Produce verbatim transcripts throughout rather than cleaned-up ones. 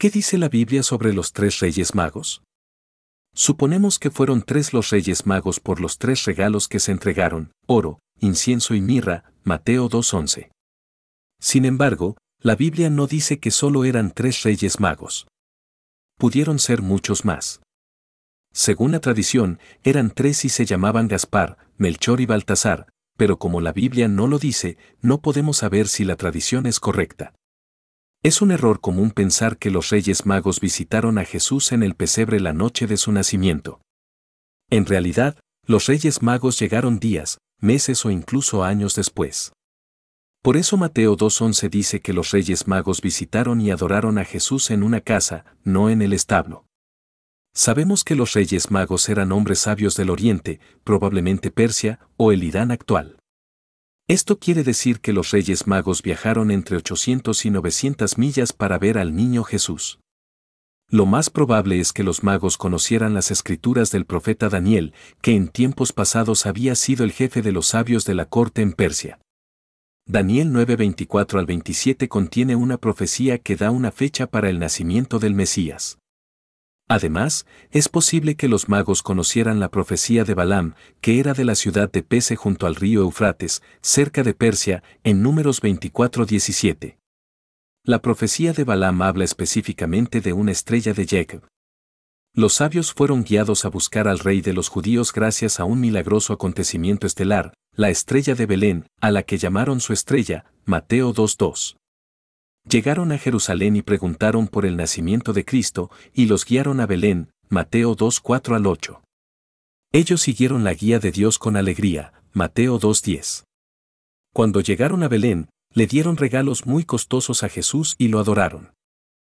¿Qué dice la Biblia sobre los tres reyes magos? Suponemos que fueron tres los reyes magos por los tres regalos que se entregaron, oro, incienso y mirra, Mateo dos once. Sin embargo, la Biblia no dice que solo eran tres reyes magos. Pudieron ser muchos más. Según la tradición, eran tres y se llamaban Gaspar, Melchor y Baltasar, pero como la Biblia no lo dice, no podemos saber si la tradición es correcta. Es un error común pensar que los Reyes Magos visitaron a Jesús en el pesebre la noche de su nacimiento. En realidad, los Reyes Magos llegaron días, meses o incluso años después. Por eso Mateo dos once dice que los Reyes Magos visitaron y adoraron a Jesús en una casa, no en el establo. Sabemos que los Reyes Magos eran hombres sabios del Oriente, probablemente Persia o el Irán actual. Esto quiere decir que los Reyes Magos viajaron entre ochocientas y novecientas millas para ver al niño Jesús. Lo más probable es que los magos conocieran las escrituras del profeta Daniel, que en tiempos pasados había sido el jefe de los sabios de la corte en Persia. Daniel nueve veinticuatro al veintisiete contiene una profecía que da una fecha para el nacimiento del Mesías. Además, es posible que los magos conocieran la profecía de Balaam, que era de la ciudad de Pese junto al río Eufrates, cerca de Persia, en Números veinticuatro diecisiete. La profecía de Balaam habla específicamente de una estrella de Jacob. Los sabios fueron guiados a buscar al rey de los judíos gracias a un milagroso acontecimiento estelar, la estrella de Belén, a la que llamaron su estrella, Mateo dos dos. Llegaron a Jerusalén y preguntaron por el nacimiento de Cristo, y los guiaron a Belén, Mateo dos cuatro al ocho. Ellos siguieron la guía de Dios con alegría, Mateo dos diez. Cuando llegaron a Belén, le dieron regalos muy costosos a Jesús y lo adoraron.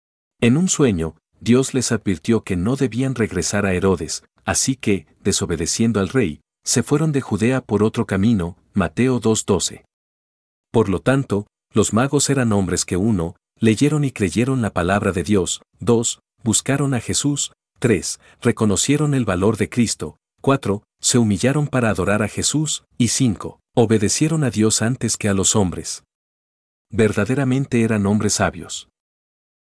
En un sueño, Dios les advirtió que no debían regresar a Herodes, así que, desobedeciendo al rey, se fueron de Judea por otro camino, Mateo dos doce. Por lo tanto, los magos eran hombres que uno, leyeron y creyeron la palabra de Dios, dos, buscaron a Jesús, tres, reconocieron el valor de Cristo, cuatro, se humillaron para adorar a Jesús, y cinco, obedecieron a Dios antes que a los hombres. Verdaderamente eran hombres sabios.